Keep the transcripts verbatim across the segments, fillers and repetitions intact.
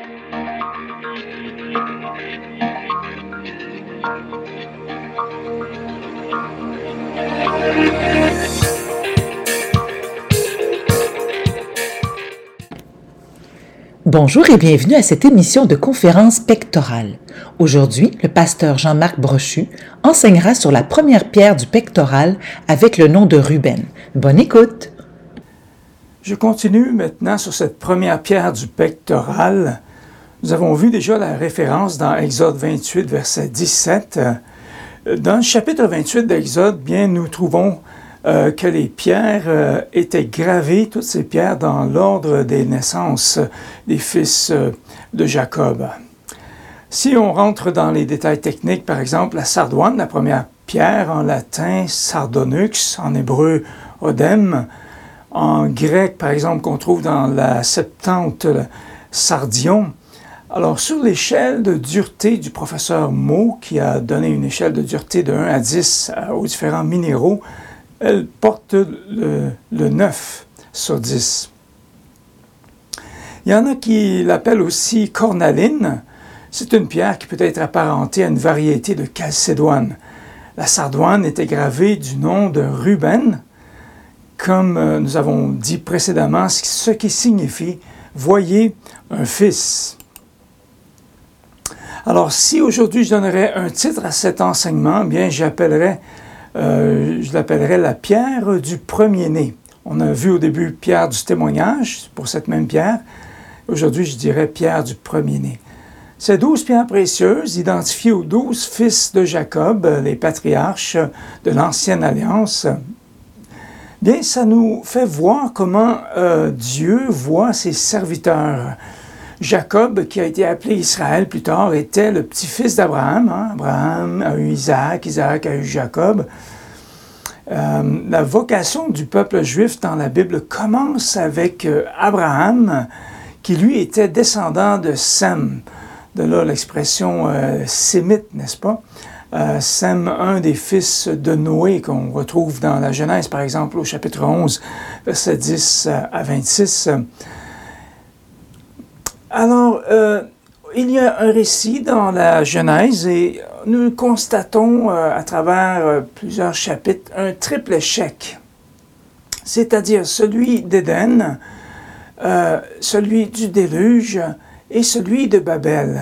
Bonjour et bienvenue à cette émission de conférence pectorale. Aujourd'hui, le pasteur Jean-Marc Brochu enseignera sur la première pierre du pectoral avec le nom de Ruben. Bonne écoute! Je continue maintenant sur cette première pierre du pectoral. Nous avons vu déjà la référence dans Exode vingt-huit, verset dix-sept. Dans le chapitre vingt-huit d'Exode, bien, nous trouvons Euh, que les pierres euh, étaient gravées, toutes ces pierres, dans l'ordre des naissances des fils euh, de Jacob. Si on rentre dans les détails techniques, par exemple, la sardoine, la première pierre, en latin, sardonyx, en hébreu, odem, en grec, par exemple, qu'on trouve dans la Septante, sardion. Alors, sur l'échelle de dureté du professeur Meaux, qui a donné une échelle de dureté de un à dix euh, aux différents minéraux, elle porte le, le neuf sur dix. Il y en a qui l'appellent aussi cornaline. C'est une pierre qui peut être apparentée à une variété de calcédoine. La sardoine était gravée du nom de Ruben, comme nous avons dit précédemment, ce qui signifie « voyez un fils ». Alors, si aujourd'hui je donnerais un titre à cet enseignement, bien j'appellerais Euh, je l'appellerais la pierre du premier-né. On a vu au début pierre du témoignage pour cette même pierre. Aujourd'hui, je dirais pierre du premier-né. Ces douze pierres précieuses, identifiées aux douze fils de Jacob, les patriarches de l'Ancienne Alliance, bien, ça nous fait voir comment euh, Dieu voit ses serviteurs. Jacob, qui a été appelé Israël plus tard, était le petit-fils d'Abraham. Hein? Abraham a eu Isaac, Isaac a eu Jacob. Euh, la vocation du peuple juif dans la Bible commence avec euh, Abraham, qui lui était descendant de Sem. De là l'expression euh, sémite, n'est-ce pas? Euh, Sem, un des fils de Noé, qu'on retrouve dans la Genèse, par exemple, au chapitre onze, versets dix à vingt-six. Alors, euh, il y a un récit dans la Genèse et nous constatons euh, à travers euh, plusieurs chapitres un triple échec, c'est-à-dire celui d'Éden, euh, celui du déluge et celui de Babel.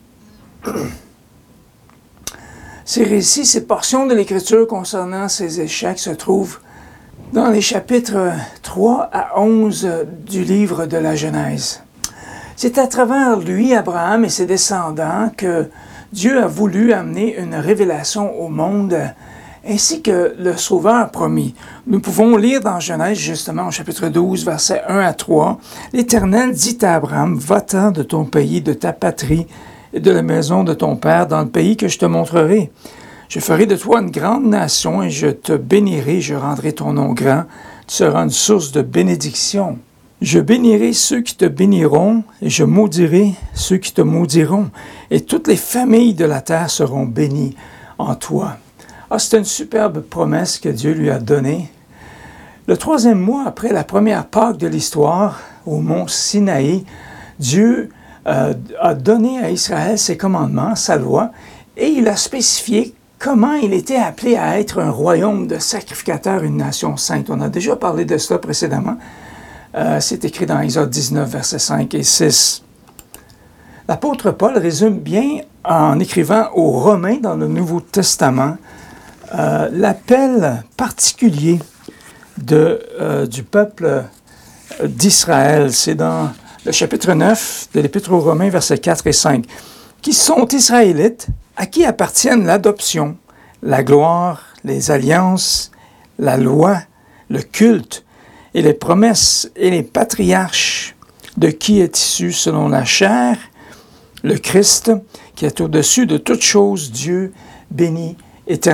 Ces récits, ces portions de l'Écriture concernant ces échecs se trouvent dans les chapitres trois à onze du livre de la Genèse. C'est à travers lui, Abraham et ses descendants, que Dieu a voulu amener une révélation au monde, ainsi que le Sauveur promis. Nous pouvons lire dans Genèse, justement, au chapitre douze, versets un à trois, « L'Éternel dit à Abraham, va-t'en de ton pays, de ta patrie et de la maison de ton père, dans le pays que je te montrerai. Je ferai de toi une grande nation et je te bénirai, je rendrai ton nom grand, tu seras une source de bénédiction. Je bénirai ceux qui te béniront, et je maudirai ceux qui te maudiront, et toutes les familles de la terre seront bénies en toi. » Ah, c'est une superbe promesse que Dieu lui a donnée. Le troisième mois après la première Pâque de l'histoire, au mont Sinaï, Dieu euh, a donné à Israël ses commandements, sa loi, et il a spécifié comment il était appelé à être un royaume de sacrificateurs, une nation sainte. On a déjà parlé de cela précédemment. Euh, c'est écrit dans Exode dix-neuf, versets cinq et six. L'apôtre Paul résume bien en écrivant aux Romains dans le Nouveau Testament euh, l'appel particulier de, euh, du peuple d'Israël. C'est dans le chapitre neuf de l'Épître aux Romains, versets quatre et cinq. « Qui sont Israélites, à qui appartiennent l'adoption, la gloire, les alliances, la loi, le culte, et les promesses et les patriarches, de qui est issu selon la chair, le Christ, qui est au-dessus de toutes choses, Dieu béni éternellement. »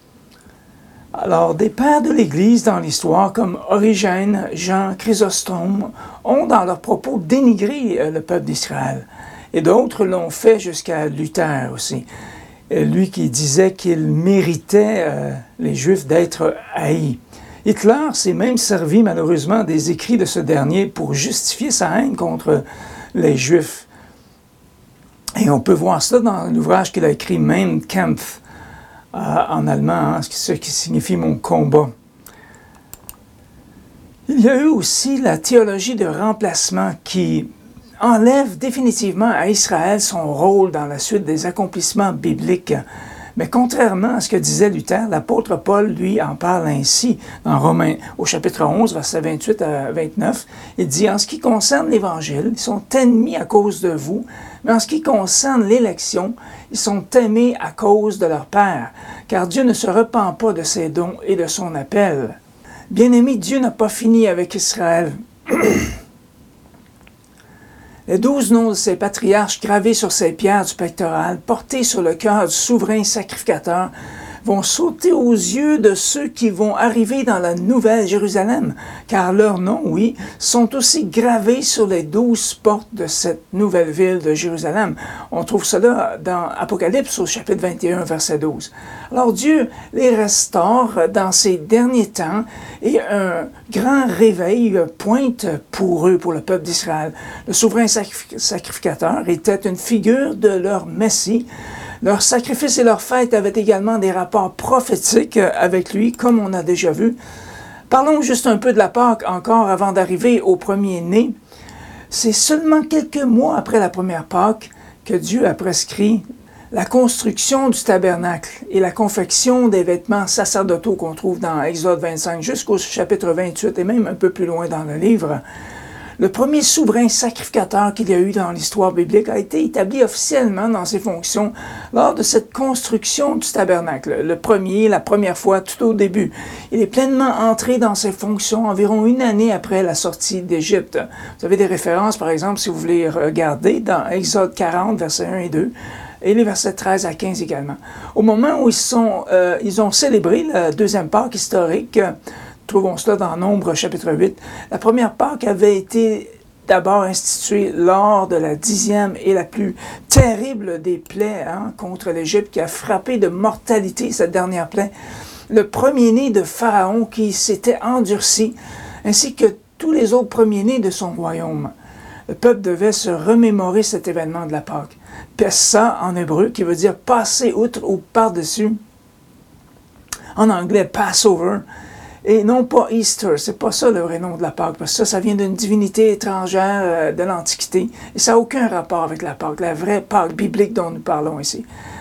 Alors, des pères de l'Église dans l'histoire, comme Origène, Jean, Chrysostome, ont dans leurs propos dénigré le peuple d'Israël. Et d'autres l'ont fait jusqu'à Luther aussi. Lui qui disait qu'il méritait, euh, les Juifs, d'être haïs. Hitler s'est même servi malheureusement des écrits de ce dernier pour justifier sa haine contre les Juifs. Et on peut voir ça dans l'ouvrage qu'il a écrit, Mein Kampf, euh, en allemand, hein, ce qui signifie « mon combat ». Il y a eu aussi la théologie de remplacement qui enlève définitivement à Israël son rôle dans la suite des accomplissements bibliques. Mais contrairement à ce que disait Luther, l'apôtre Paul, lui, en parle ainsi dans Romains, au chapitre onze, versets vingt-huit à vingt-neuf. Il dit « En ce qui concerne l'Évangile, ils sont ennemis à cause de vous, mais en ce qui concerne l'élection, ils sont aimés à cause de leur Père, car Dieu ne se repent pas de ses dons et de son appel. » Bien-aimé, Dieu n'a pas fini avec Israël. Les douze noms de ces patriarches gravés sur ces pierres du pectoral, portés sur le cœur du souverain sacrificateur, vont sauter aux yeux de ceux qui vont arriver dans la Nouvelle Jérusalem, car leurs noms, oui, sont aussi gravés sur les douze portes de cette nouvelle ville de Jérusalem. On trouve cela dans Apocalypse au chapitre vingt et un, verset douze. Alors Dieu les restaure dans ces derniers temps et un grand réveil pointe pour eux, pour le peuple d'Israël. Le souverain sacrificateur était une figure de leur Messie. Leurs sacrifices et leurs fêtes avaient également des rapports prophétiques avec lui, comme on a déjà vu. Parlons juste un peu de la Pâque encore avant d'arriver au premier-né. C'est seulement quelques mois après la première Pâque que Dieu a prescrit la construction du tabernacle et la confection des vêtements sacerdotaux qu'on trouve dans Exode vingt-cinq jusqu'au chapitre vingt-huit et même un peu plus loin dans le livre. Le premier souverain sacrificateur qu'il y a eu dans l'histoire biblique a été établi officiellement dans ses fonctions lors de cette construction du tabernacle. Le premier, la première fois, tout au début. Il est pleinement entré dans ses fonctions environ une année après la sortie d'Égypte. Vous avez des références, par exemple, si vous voulez regarder, dans Exode quarante, versets un et deux, et les versets treize à quinze également. Au moment où ils, sont, euh, ils ont célébré la deuxième Pâque historique, trouvons cela dans Nombre, chapitre huit. La première Pâque avait été d'abord instituée lors de la dixième et la plus terrible des plaies hein, contre l'Égypte qui a frappé de mortalité cette dernière plaie. Le premier-né de Pharaon qui s'était endurci, ainsi que tous les autres premiers-nés de son royaume. Le peuple devait se remémorer cet événement de la Pâque. Pessa en hébreu, qui veut dire passer outre ou par-dessus. En anglais, Passover. Et non pas Easter, c'est pas ça le vrai nom de la Pâque, parce que ça, ça vient d'une divinité étrangère euh, de l'Antiquité, et ça n'a aucun rapport avec la Pâque, la vraie Pâque biblique dont nous parlons ici.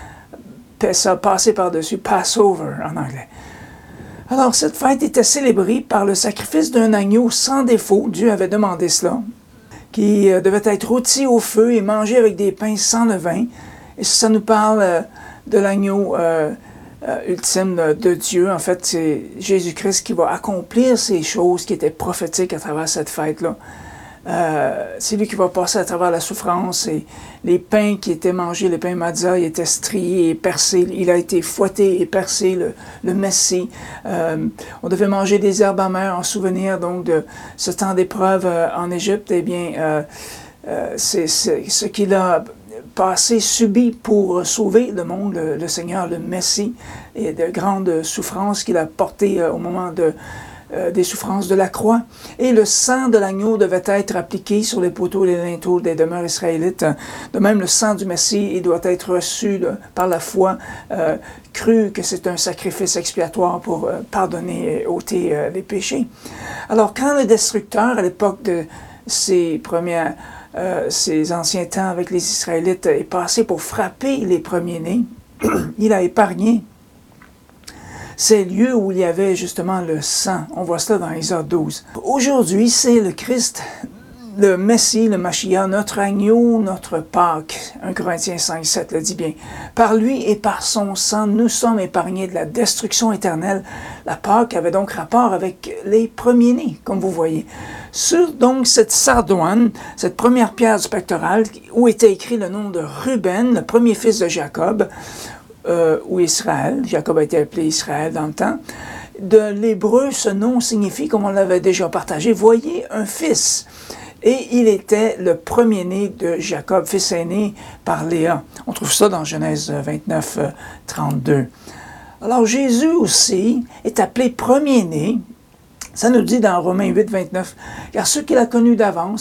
Ça, passer par-dessus, Passover en anglais. Alors, cette fête était célébrée par le sacrifice d'un agneau sans défaut, Dieu avait demandé cela, qui euh, devait être rôti au feu et mangé avec des pains sans levain, et ça, ça nous parle euh, de l'agneau euh, Euh, ultime de Dieu. En fait, c'est Jésus-Christ qui va accomplir ces choses qui étaient prophétiques à travers cette fête-là. Euh, c'est lui qui va passer à travers la souffrance et les pains qui étaient mangés, les pains matzah, ils étaient striés et percés. Il a été fouetté et percé, le, le Messie. Euh, on devait manger des herbes amères en souvenir donc de ce temps d'épreuve euh, en Égypte. Eh bien, euh, euh, c'est, c'est ce qu'il a passé, subi pour sauver le monde, le, le Seigneur, le Messie, et de grandes souffrances qu'il a portées euh, au moment de, euh, des souffrances de la croix. Et le sang de l'agneau devait être appliqué sur les poteaux et les linteaux des demeures israélites. De même, le sang du Messie, il doit être reçu de, par la foi, euh, cru que c'est un sacrifice expiatoire pour euh, pardonner et ôter euh, les péchés. Alors, quand le destructeur, à l'époque de ses premières Euh, ces anciens temps avec les Israélites est passé pour frapper les premiers-nés, il a épargné ces lieux où il y avait justement le sang. On voit cela dans Exode douze. Aujourd'hui, c'est le Christ, le Messie, le Mashiach, notre agneau, notre Pâque. un Corinthiens cinq, sept le dit bien. Par lui et par son sang, nous sommes épargnés de la destruction éternelle. La Pâque avait donc rapport avec les premiers-nés, comme vous voyez. Sur donc cette sardoine, cette première pierre du pectoral, où était écrit le nom de Ruben, le premier fils de Jacob, euh, ou Israël, Jacob a été appelé Israël dans le temps, de l'hébreu, ce nom signifie, comme on l'avait déjà partagé, voyez, un fils. Et il était le premier-né de Jacob, fils aîné par Léa. On trouve ça dans Genèse vingt-neuf, trente-deux. Alors Jésus aussi est appelé premier-né. Ça nous dit dans Romains huit, vingt-neuf, « Car ceux qu'il a connus d'avance,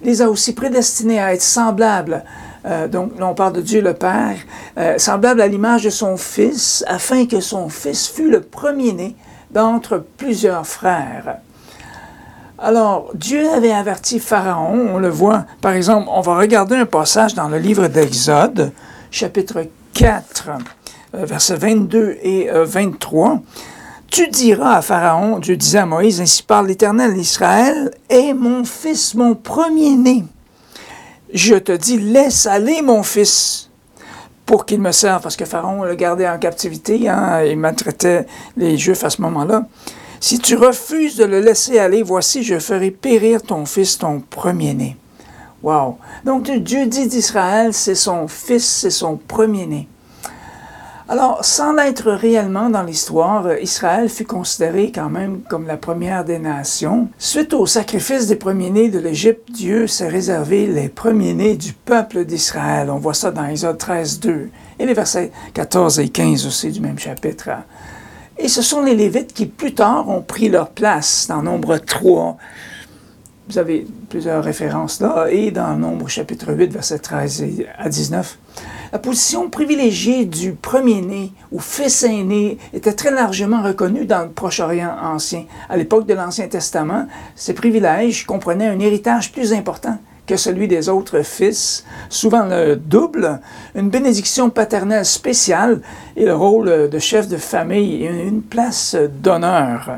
les a aussi prédestinés à être semblables. Euh, donc, là, on parle de Dieu le Père, euh, semblable à l'image de son Fils, afin que son Fils fût le premier-né d'entre plusieurs frères. Alors, Dieu avait averti Pharaon, on le voit, par exemple, on va regarder un passage dans le livre d'Exode, chapitre quatre, euh, versets vingt-deux et euh, vingt-trois. « Tu diras à Pharaon, Dieu disait à Moïse, ainsi parle l'Éternel, Israël est mon fils, mon premier-né. Je te dis, laisse aller mon fils pour qu'il me serve, parce que Pharaon le gardait en captivité, hein, il maltraitait les Juifs à ce moment-là. Si tu refuses de le laisser aller, voici, je ferai périr ton fils, ton premier-né. » Wow! Donc Dieu dit d'Israël, c'est son fils, c'est son premier-né. Alors, sans l'être réellement dans l'histoire, Israël fut considéré quand même comme la première des nations. Suite au sacrifice des premiers-nés de l'Égypte, Dieu s'est réservé les premiers-nés du peuple d'Israël. On voit ça dans Exode treize, deux et les versets quatorze et quinze aussi du même chapitre. Et ce sont les Lévites qui, plus tard, ont pris leur place dans Nombre trois. Vous avez plusieurs références là, et dans Nombre chapitre huit, versets treize à dix-neuf. La position privilégiée du premier-né ou fils aîné était très largement reconnue dans le Proche-Orient ancien. À l'époque de l'Ancien Testament, ces privilèges comprenaient un héritage plus important que celui des autres fils, souvent le double, une bénédiction paternelle spéciale et le rôle de chef de famille et une place d'honneur.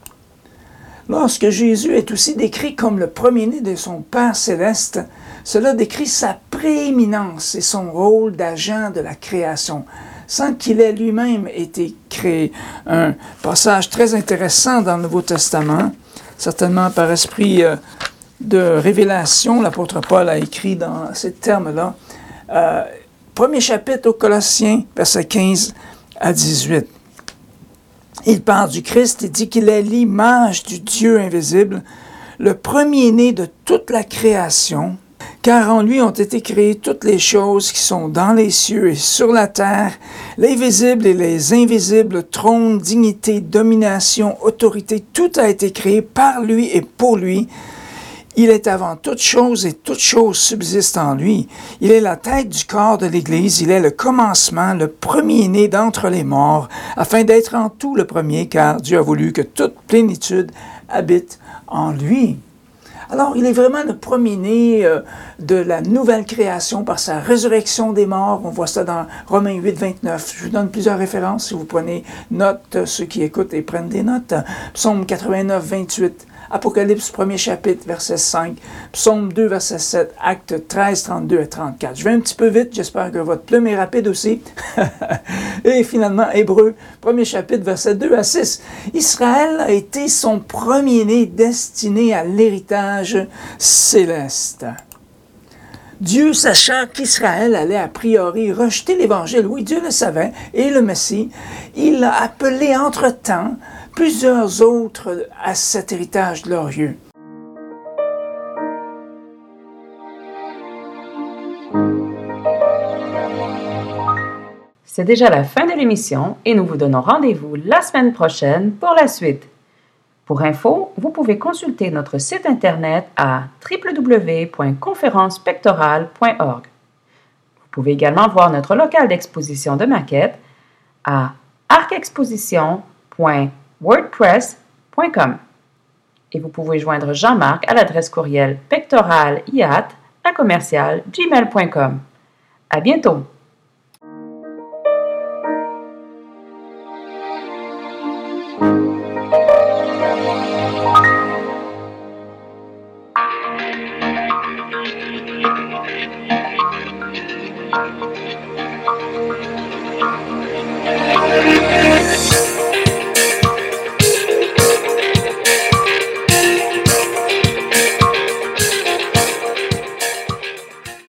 Lorsque Jésus est aussi décrit comme le premier-né de son Père céleste, cela décrit sa prééminence et son rôle d'agent de la création, sans qu'il ait lui-même été créé. Un passage très intéressant dans le Nouveau Testament, certainement par esprit euh, de révélation, l'apôtre Paul a écrit dans ces termes-là. Euh, premier chapitre aux Colossiens, versets quinze à dix-huit. Il parle du Christ et dit qu'il est l'image du Dieu invisible, le premier-né de toute la création, car en lui ont été créées toutes les choses qui sont dans les cieux et sur la terre, les visibles et les invisibles, trône, dignité, domination, autorité, tout a été créé par lui et pour lui. Il est avant toute chose et toute chose subsiste en lui. Il est la tête du corps de l'Église, il est le commencement, le premier-né d'entre les morts, afin d'être en tout le premier, car Dieu a voulu que toute plénitude habite en lui. Alors, il est vraiment le premier-né euh, de la nouvelle création par sa résurrection des morts. On voit ça dans Romains huit, vingt-neuf. Je vous donne plusieurs références si vous prenez note, ceux qui écoutent et prennent des notes. Psaume quatre-vingt-neuf, vingt-huit. Apocalypse premier chapitre, verset cinq, Psaume deux, verset sept, Actes treize, trente-deux et trente-quatre. Je vais un petit peu vite, j'espère que votre plume est rapide aussi. Et finalement, Hébreux, premier chapitre, verset deux à six. Israël a été son premier-né destiné à l'héritage céleste. Dieu, sachant qu'Israël allait a priori rejeter l'Évangile, oui, Dieu le savait, et le Messie, il a appelé entre-temps plusieurs autres à cet héritage glorieux. C'est déjà la fin de l'émission et nous vous donnons rendez-vous la semaine prochaine pour la suite. Pour info, vous pouvez consulter notre site internet à w w w point conférence pectorale point org. Vous pouvez également voir notre local d'exposition de maquettes à arcexposition point wordpress point com. Et vous pouvez joindre Jean-Marc à l'adresse courriel pectoraliat à commercial gmail point com. À bientôt! Thank you.